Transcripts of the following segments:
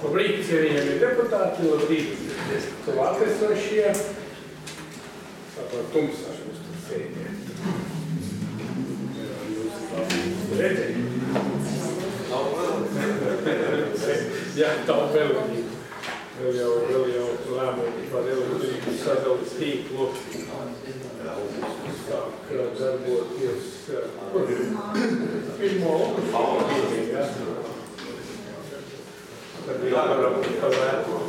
Labrīt, cienījamie deputāti, labrīt, klātesošie. Tāpēc tumsā jūs tur sēdiet. Jūs redzēt? Jā, tā vēl jau lēmumi par elektrības sadales tīklu sāk darboties. Pirmo oktobrī, jā. Tad varam pavērot.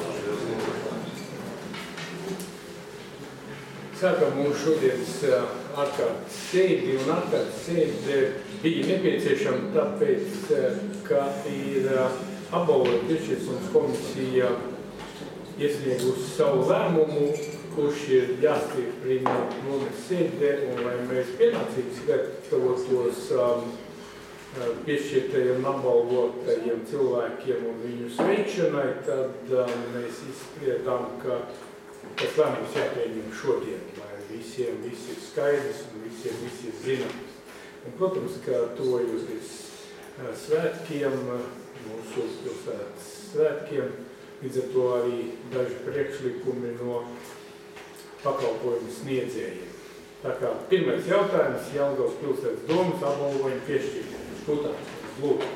Sākam mūsu šodienas ārkārtas sēdi, un ārkārtas sēdi bija nepieciešama tāpēc, ka ir apbalvojuma piešķiršanas komisija iesniegusi savu lēmumu, kurš ir jāstieprina nomas sēdē, un lai mēs pienācīgi gatavotos piešķirtajiem apbalvotajiem cilvēkiem un viņu sveikšanai, tad mēs izspriedām, ka tas lēmums jāpieņem šodien, lai visiem viss ir skaidrs un visiem viss ir zināms. Un, protams, ka tuvojoties svētkiem, mūsu pilsētas svētkiem, līdz ar to arī daži priekšlikumi no pakalpojumu sniedzējiem. Tā kā pirmais jautājums - Jelgavas pilsētas domas apbalvojuma piešķiršana. Putāns, lūdzu.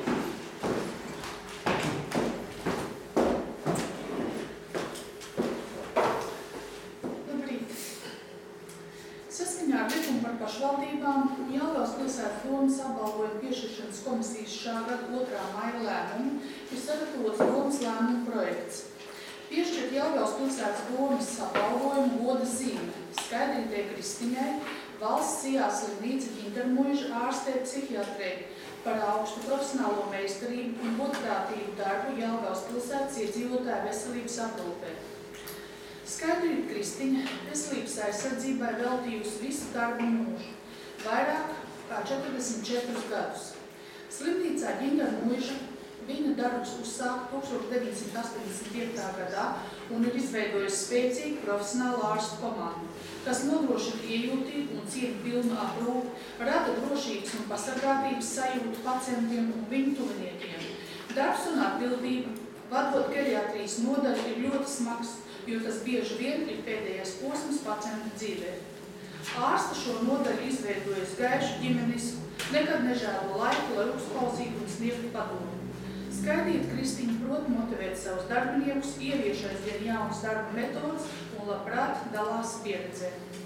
Labrīt. Saskaņā ar likumu par pašvaldībām Jelgavas pilsētas domas apbalvojuma piešķiršanas komisijas šā gada 2. maija lēmumu ir sagatavots domas lēmuma projekts. Piešķirt Jelgavas pilsētas domas apbalvojumu goda zīme Skaidrītei Kristiņai, valsts Sijā slimnīca ģintermuiža ārstē psihiatrei par augstu profesionālo meistarību un godprātīgu darbu Jelgavas pilsētas iedzīvotāju veselības aprūpē. Skaidrīta Kristiņa veselības aizsardzībai veltījusi visu darbu mūžu, vairāk kā 44 gadus. Slimnīcā ģintermuiža viņa darbus uzsāka 1985. gadā un ir izveidojusi spēcīgu profesionālu ārstu komandu, kas nodrošina iejūtīgu un cieņpilnu aprūpi, rada drošības un pasargātības sajūtu pacientiem un viņu tuviniekiem. Darbs un atbildība, vadot geriatrijas nodaļu, ir ļoti smags, jo tas bieži vien ir pēdējais posms pacientu dzīvē. Ārsta šo nodaļu izveidojas gaišu ģimenisku, nekad nežēlo laiku, lai uzklausītu un sniegtu padomu. Skaidrīta Kristiņa prot motivēt savus darbiniekus, ievieš aizvien jaunas darba metodas un labprāt dalās pieredzē.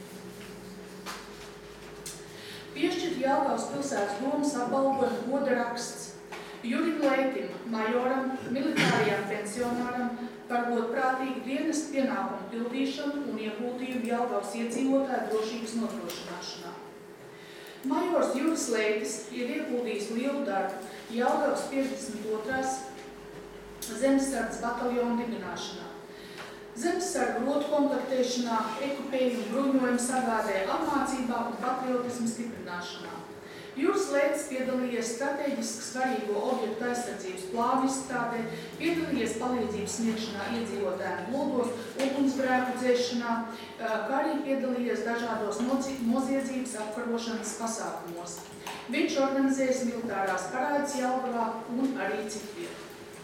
Piešķirt Jelgavas pilsētas domas apbalvojumu goda raksts Jurim Leitim, majoram, militārajam pensionāram par godprātīgu dienestu pienākumu pildīšanu un ieguldījumu Jelgavas iedzīvotāju drošības nodrošināšanā. Majors Juris Leitis ir ieguldījis lielu darbu Jelgavas 52. zemesardzes bataljonu dibināšanā. Zemesargu rotu komplektēšanā, ekipējumu bruņojumu sagādē, apmācībā un patriotismu stiprināšanā. Juris Leitis piedalījies strateģiski svarīgo objektu aizsardzības plānu izstrādē, piedalījies palīdzības sniegšanā iedzīvotājiem blodos, ugunsgrēku dzēšanā, kā arī piedalījies dažādos noziedzības apkarošanas pasākumos. Viņš organizējas militārās parādes Jelgavā un arī citviet.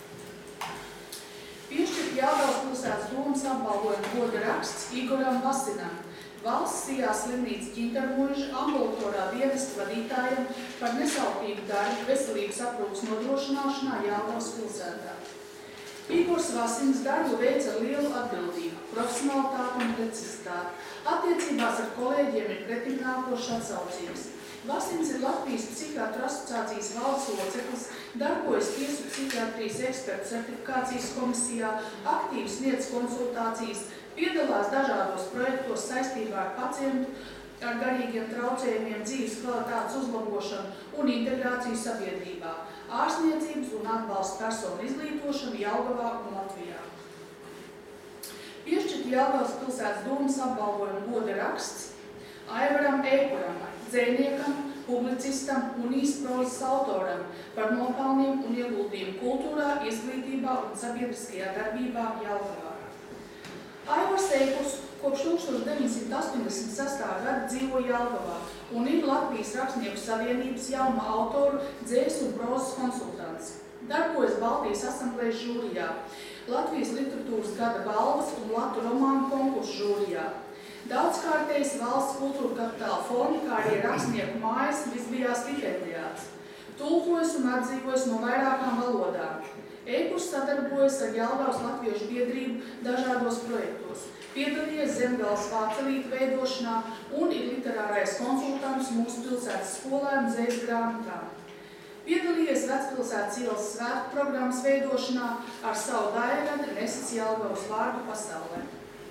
Piešķirt Jelgavas pilsētas domas apbalvojumu goda raksts Igoram Vasinam, valsts Sijā slimnīca ģintermuiža ambulatorā dienesta vadītājiem par nesauktīgu darbu veselības aprūpes nodrošināšanā Jelgavas pilsētā. Igors Vasins darbu veic ar lielu atbildību, profesionalitāti un precizitāti. Attiecībās ar kolēģiem ir pretimnākošs atsaucības. Vasins ir Latvijas psihiatru asociācijas valdes loceklis, darbojas tiesu psihiatrijas ekspertu certifikācijas komisijā, aktīvi sniedz konsultācijas, piedalās dažādos projektos saistībā ar pacientu, ar garīgiem traucējumiem, dzīves kvalitātes uzlabošanu un integrāciju sabiedrībā, ārstniecības un atbalsta personu izglītošanu Jelgavā un Latvijā. Piešķirt Jelgavas pilsētas domas apbalvojumu goda raksts Aivaram Ēkuram, dzejniekam, publicistam un īstprozas autoram par nopelniem un ieguldījumu kultūrā, izglītībā un sabiedriskajā darbībā Jelgavā. Aivars Ēkurs kopš 1986. gada dzīvo Jelgavā un ir Latvijas Rakstnieku savienības jaunuma autoru, dzējas un prozas konsultants. Darbojas Baltijas asamblējas žūrijā, Latvijas literatūras gada balvas un latu romānu konkursu žūrijā. Daudzkārtējs valsts kultūra kapitāla fonda, kā arī rakstnieku mājas visbijās stipendijāts. Tulkojas un atdzīvojas no vairākām valodām. E-kurs sadarbojas ar Jelgavas latviešu biedrību dažādos projektos. Piedalījies Zemgales vācelītu veidošanā un ir literārais konsultants mūsu pilsētas skolēnu dzējas grāmatām. Piedalījies Vecpilsētas ielas svētku programmas veidošanā ar savu daļradi Nesis Jelgavas vārdu pasaulē.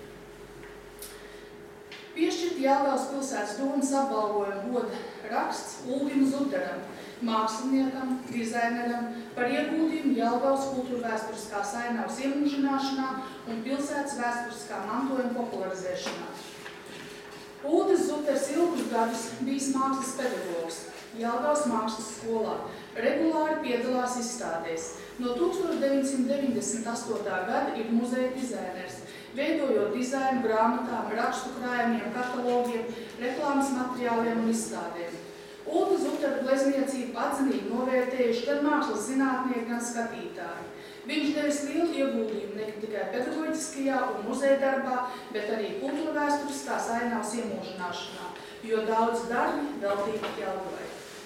Piešķirt Jelgavas pilsētas domas apbalvojumu goda raksts Uldim Zuteram, māksliniekam, dizaineram par ieguldījumu Jelgavas kultūrvēsturiskās ainavas iemūžināšanā un pilsētas vēsturiskā mantojuma popularizēšanā. Uldis Zuters ilgus gadus bijis mākslas pedagogs Jelgavas mākslas skolā, regulāri piedalās izstādēs. No 1998. gada ir muzeja dizainers, veidojot dizainu grāmatām, rakstu krājumiem, katalogiem, reklāmas materiāliem un izstādēm. Ulda Zutera glezniecību atzinīgi novērtējuši gan mākslas zinātnieki, gan skatītāji. Viņš devis lielu ieguldījumu ne tikai pedagoģiskajā un muzeja darbā, bet arī kultūrvēsturiskās ainavas iemūžināšanā, jo daudz darbi veltīti Jelgavai.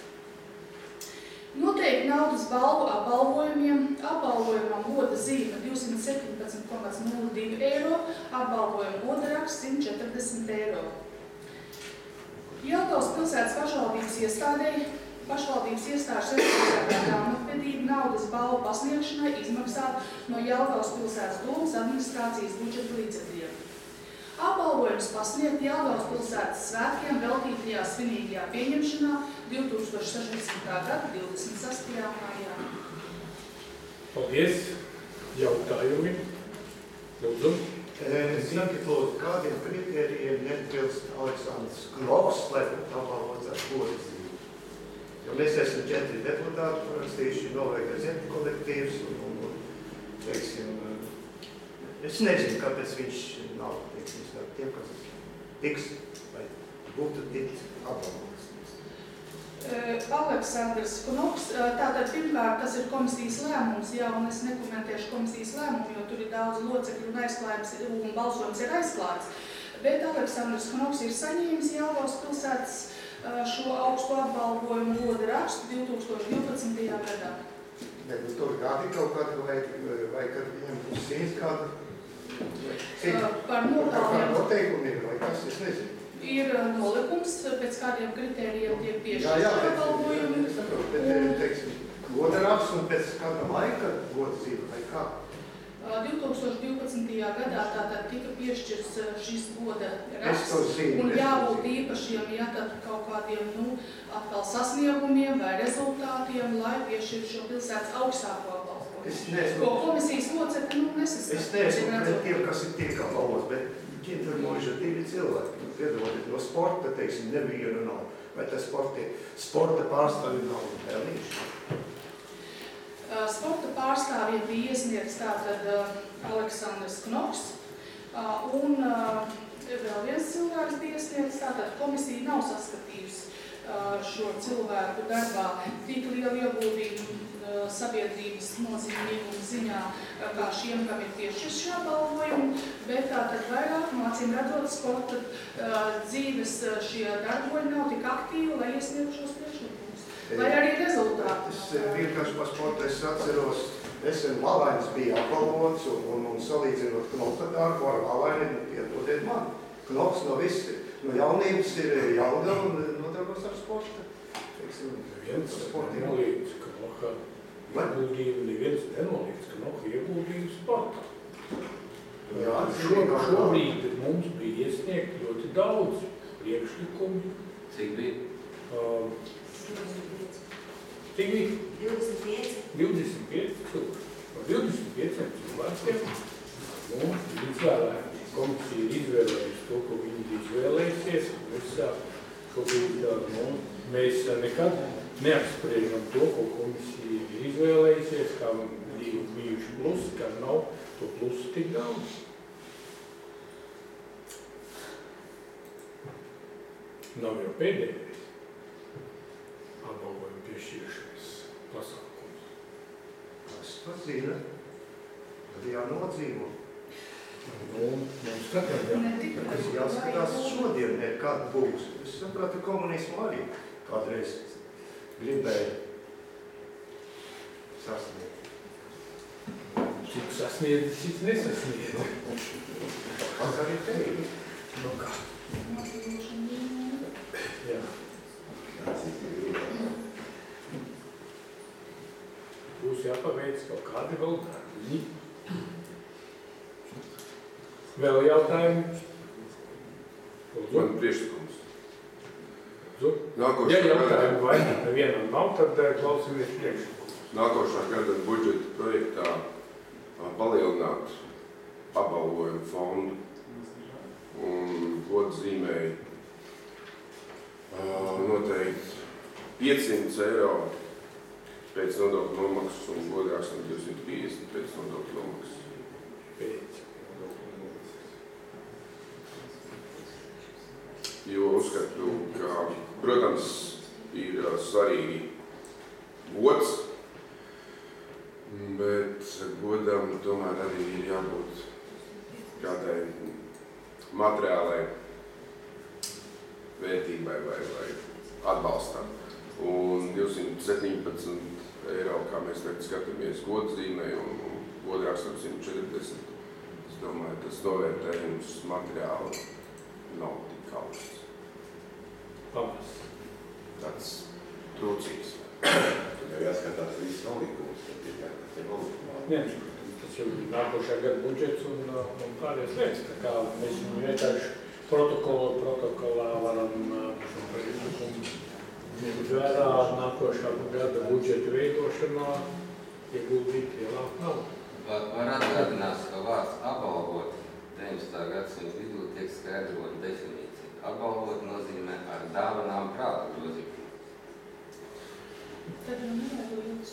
Noteikti naudas balvu apbalvojumiem, apbalvojumam goda zīme 217,02 eiro, apbalvojuma goda raksts 140 eiro. Jelgavas pilsētas pašvaldības iestāžu certificētā grāmatvedība naudas balvu pasniegšanai izmaksāta no Jelgavas pilsētas domas administrācijas budžeta līdzekļiem. Apbalvojums pasniegt Jelgavas pilsētas svētkiem veltītajā svinīgajā pieņemšanā 2016. gada 26. maijā. Paldies! Jautājumi? Lūdzu. Sakiet, lūdzu, kādiem kritērijiem neatbilst Aleksandrs Knoks, lai apbalvots ar goda zīmi? Jo mēs esam 4 deputāti, parakstījuši Novēja Gazeta kolektīvs un teiksim, es nezinu, kāpēc viņš nav, teiksim, tiem, kas tiks, vai būtu tikt apbalvots. Aleksandrs Knoks, tātad pirmkārt, tas ir komisijas lēmums, jā, un es nekomentēšu komisijas lēmumu, jo tur ir daudz locekļu un aizklājums, un balsojums ir aizklāts. Bet Aleksandrs Knoks ir saņēmis Jelgavas pilsētas šo augsto apbalvojumu goda rakstu 2012. gadā. Bet tur gadi kaut kādu, vai kad viņam būs sīns kādu? Par noteikumiem, vai kas, es nezinu. Ir nolikums, pēc kādiem kritērijiem tiek piešķirti apbalvojumi. Es saprotu, bet, teiksim, goda raksts un pēc kāda laika goda zīme, vai kā? 2012. gadā tātad tika piešķirts šis goda raksts un jābūt īpašiem, ja tad kaut kādiem, atkal sasniegumiem vai rezultātiem, lai piešķirtu šo pilsētas augstāko apbalvojumu. Ko komisijas locekļi, nesaskatīt. Es neesmu pret tiem, kas ir tiek apbalvots, bet ģintermoži ir 2 cilvēki. Piedodiet, no sporta, teiksim, nevienu nav. Vai tas sporta pārstāvji nav pelnījuši? Sporta pārstāvjiem bija iesniegts tātad Aleksandrs Knoks un vēl viens cilvēks bija iesniegts, tātad komisija nav saskatījusi šo cilvēku darbā tik lielu ieguldījumu sabiedrības nozīmīguma ziņā, kā šiem, kam ir tieši šī apbalvojumi, bet tātad vairāk no acīm redzot sporta dzīves šie darboņi nav tik aktīvi, lai iesniegtu šos priekšlikumus. Vai arī rezultāti. Es vienkārši par sportu es atceros, nesen Valainis bija apbalvots un salīdzinot Knoka darbu ar Valaini, piedodiet man. Knoks no visi, no jaunības ir Jelgava un nodarbos ar sportu. Neviens nenolīdz Knoka ieguldījumu, neviens nenolīdz Knoka ieguldījumu sportā. Šobrīd mums bija iesniegt ļoti daudz priekšlikumu. Cik bija? Cik bija? 25. 25 cilvēki. No 25 cilvēkiem izvēlēti. Komisija ir izvēlējusi to, ko viņi ir izvēlējusies. Mēs nekad neapspriežam to, ko komisija ir izvēlējusies, kā ir bijuši plusi, kā nav to plusu tik daudz. Nav jau pēdējais apbalvojuma piešķiršanas pasākums. jānodzīvo. Mums katram jā. Tas jāskatās šodien, kad būs. Es sapratu, komunismu arī kādreiz gribēja sasniegt. Cik sasniedz, cik nesasniedz. Kas arī teikt? Nu kā? Jā. Būs jāpaveic kaut kādi vēl darbi. Vēl jautājumi? Man priekšlikums. Ja jautājumi vairāk nevienam nav, tad klausamies priekšlikumus. Nākošā gada budžeta projektā palielināt apbalvojumu fondu un godzīmēji noteikti 500 eiro pēc nodokļu nomaksas un godākstam 250 pēc nodokļu nomaksas. Jo uzskatu, ka, protams, ir svarīgi gods, bet godam tomēr arī ir jābūt kādai materiālai vērtībai vai atbalstam. Un 217 eiro, kā mēs tagad skatāmies godzīmē un godrākstam 140, es domāju, tas novērtējums materiāli nav tik augsts. Labas. Tāds trūcīgs. Tad jau jāskatās viss nolikumus, tad ir jāskatās nolikumā. Nē, tas jau ir nākošā gada budžets un pārējās lietas. Tā kā mēs viņu vienkārši protokolā varam šo priekšlikumu ņemt vērā nākošā gada budžeta veidošanā, ieguldīt lielāku naudu. Var atgādināt, ka vārds apbalvot 19. gadsimta vidū tiek skaidrot definīcija. Apbalvot nozīmē ar dāvanām prāta grozījumu. Tad jau nevajag jūs.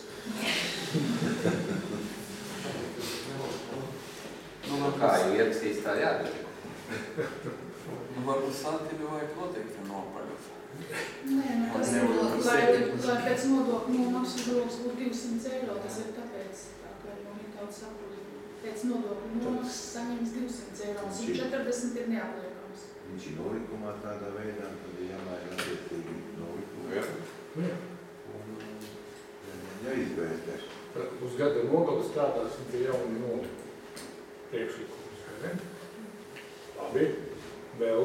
Kā jau ierakstīs, tā jādara. Varbūt Santiņu vajag noteikti nopaļot. Nē, tas ir, lai pēc nodokļu nomaksas grogs būtu 200 eiro, tas ir tāpēc, tā kā jau ir daudz saprot. Pēc nodokļu nomaksas saņems 200 eiro, 140 ir neapliekams. Viņš ir nolikumā tādā veidā, tad ir jāmaina attiecīgi nolikumā. Jā. Un jāizvērtē. Uz gada nogali strādāsim pie jauni nolikumu priekšlikumus, vai ne? Labi, vēl.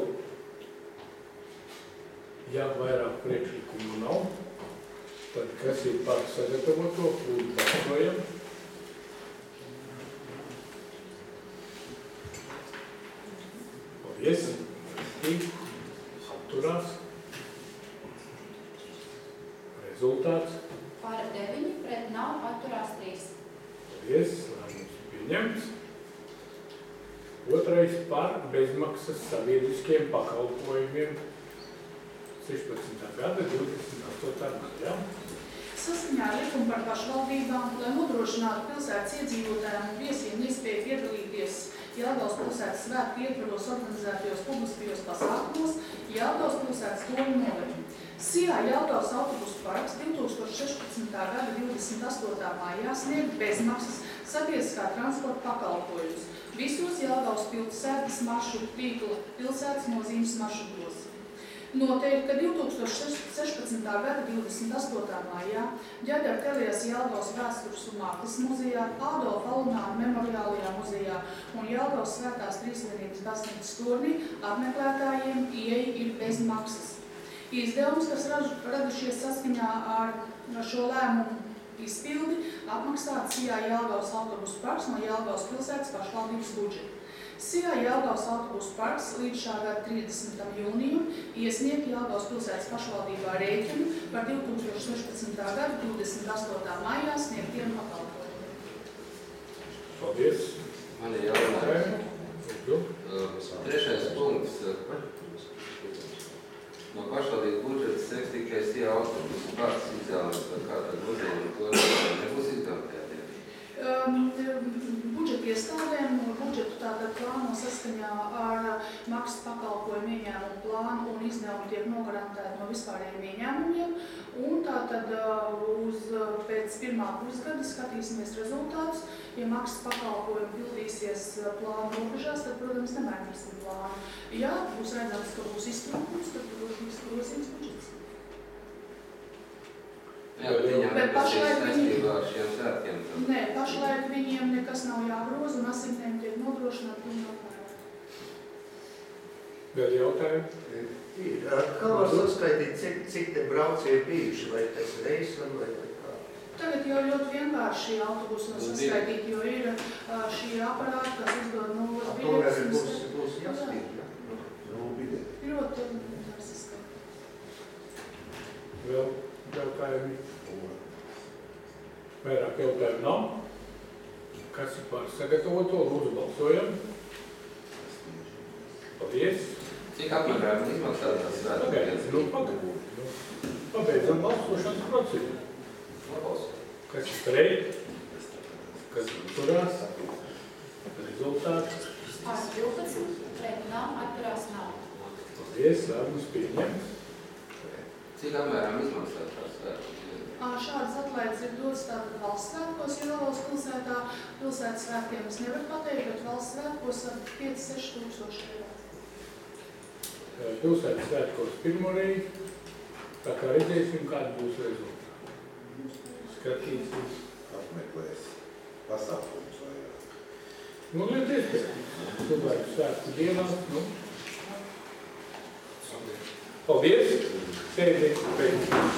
Ja vairāk priekšlikumu nav, tad kas ir par sagatavoto, lūdzu balsojam. Paldies. Atturās. Rezultāts. Par 9, pret nav, atturās 3. Paldies. Lēmums pieņemts. Otrais par bezmaksas sabiedriskiem pakalpojumiem 16. gada 28. gadā. Saskaņā ar likumu par pašvaldībām, lai nodrošinātu pilsētas iedzīvotājiem un viesiem iespēju piedalīties Jelgavas pilsētas svētku ietvaros organizētajos publiskajos pasākumos, Jelgavas pilsētas domu novaļu. Sijā Jelgavas autobusu parks 2016. gada 28. maijā sniegt bezmaksas sabiedriskā transporta pakalpojumus visos Jelgavas pilsētas maršrutu tīkla pilsētas nozīmes maršrutos. Noteikti, ka 2016. gada 28. maijā Ģeģara Kelijas Jelgavas vēstures un mākslas muzejā, Ādolfa Alunāra memoriālajā muzejā un Jelgavas Svētās Trīsvienības baznīcas turnī apmeklētājiem ieeja ir bez maksas. Izdevums, kas radušies saskaņā ar šo lēmumu izpildi, apmaksāts Sijā Jelgavas autobusu parks no Jelgavas pilsētas pašvaldības budžeta. Sijā Jelgavas autobusu parks līdz šā gada 30. jūnijam iesniegt Jelgavas pilsētas pašvaldībā rēķinu par 2016. gada 28. maijā sniegtiem pakalpojumiem. Paldies. Man ir jautājums. Trešais punkts. No pašvaldības budžeta seks tikai Sijā autobusu parks izvēlēs par kādā grozījuma, to nebūs izdevumi tajā dienā. Budžeta iestādēm budžetu tā tātad plāno saskaņā ar maksas pakalpojumu ieņēmumu plānu un izdevumi tiek nogarantēti no vispārējiem ieņēmumiem. Un tātad pēc pirmā pusgada skatīsimies rezultātus. Ja maksas pakalpojumi pildīsies plānu robežās, tad, protams, nemainīsim plānu. Ja būs redzams, ka būs iztrūkums, tad būs grozījums budžets. Jā, bet viņam pašlaik saistībā ar šiem svētkiem. Nē, pašlaik viņiem nekas nav jāgroza un asignējumi tiek nodrošināti un apmērā. Vēl jautājumi? Kā var saskaitīt, cik te braucieni bijuši, vai tas reizes vai kā? Tagad jau ļoti vienkārši autobusu var saskaitīt, jo ir šī aparāta, kas uzdod nulles biļetes. Būs jāspīd, jā? Ļoti var saskaitīt. Vēl jautājumi? Vairāk jautājumu nav. Kas ir par sagatavoto? Lūdzu, balsojam. Paldies. Cik apmēram izmaksā tas svētkiem? Pabeidzam balsošanas procedūru. Kas ir pret? Kas turās? Rezultāts? Par 12, pret nav, atturās nav. Paldies, lēmums pieņemts. Cik apmēram izmaksā tās svētkiem? Šādas atlaides ir dotas tātad valsts svētkos Jelgavas pilsētā. Pilsētas svētkiem es nevaru pateikt, bet valsts svētkos ar 5-6 tūkstoši eiro. Pilsētas svētkos pirmoreiz, tā kā redzēsim, kāda būs rezultāti. Skatīsim. Apmeklēs pasākums vairāk. Nu, ļoti iespējams. Cilvēku svētku dienā, Paldies! Sēdi!